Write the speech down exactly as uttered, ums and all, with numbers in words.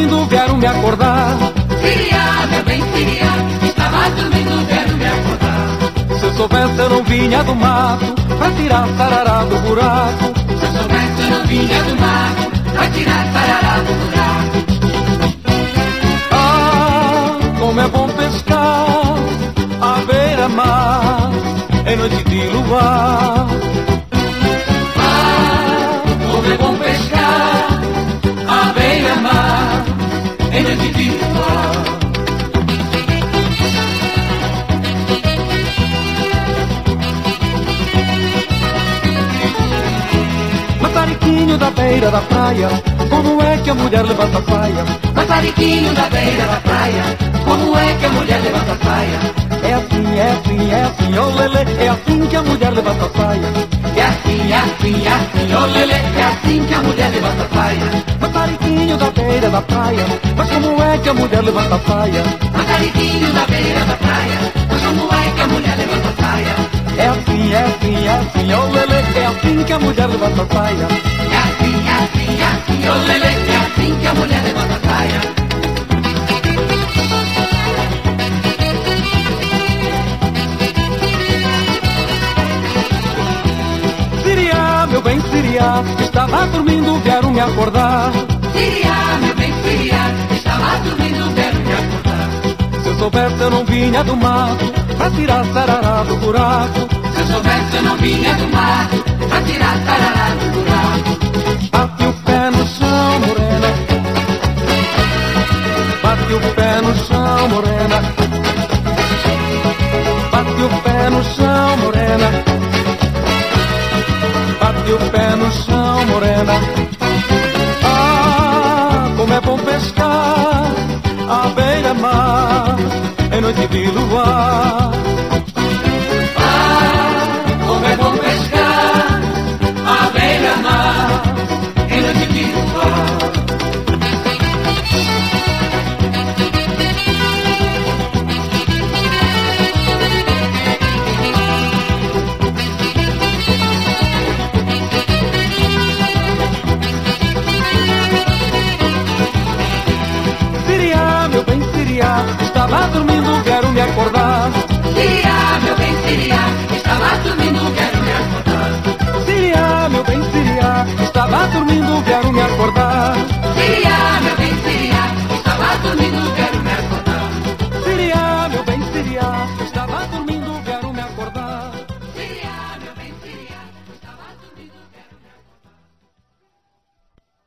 dormindo, vieram me acordar. Siriá, meu bem, Siriá, estava dormindo, vieram me acordar. Se eu soubesse eu não vinha do mato pra tirar sarará do buraco. Se eu soubesse eu não vinha do mato pra tirar sarará do buraco. Ah, como é bom pescar à beira-mar em noite de luar. Ah, como é bom pescar à beira-mar em noite de luar. Maçariquinho da beira da praia, como é que a mulher levanta a saia? Maçariquinho da beira da praia, como é que a mulher levanta a saia? É assim, é assim, é assim, oh lelê, é assim que a mulher levanta a saia. É assim, é assim, é assim, oh lelê, é assim que a mulher levanta a saia. Maçariquinho da beira da praia, mas como é que a mulher levanta a saia? Maçariquinho da beira da praia, mas como é que a mulher levanta a saia? É assim, é assim, é assim, oh lelê, é assim que a mulher levanta a saia. É assim, é assim, é assim, oh lelê, é assim que a mulher levanta a saia. Siriá, meu bem, Siriá, estava dormindo, vieram me acordar. Siriá, meu bem, Siriá, estava dormindo, vieram me acordar. Se eu soubesse eu não vinha do mato pra tirar sarará do buraco. Se eu soubesse eu não vinha do mato pra tirar sarará do buraco. Bate o pé no chão, morena. Bate o pé no chão, morena. Bate o pé no chão, morena. Bate o pé no chão, morena. Ah, como é bom pescar à beira-mar em noite de luar. Ah, como é bom pescar à beira-mar em noite de luar. Siriá, meu bem, Siriá, estava dormindo,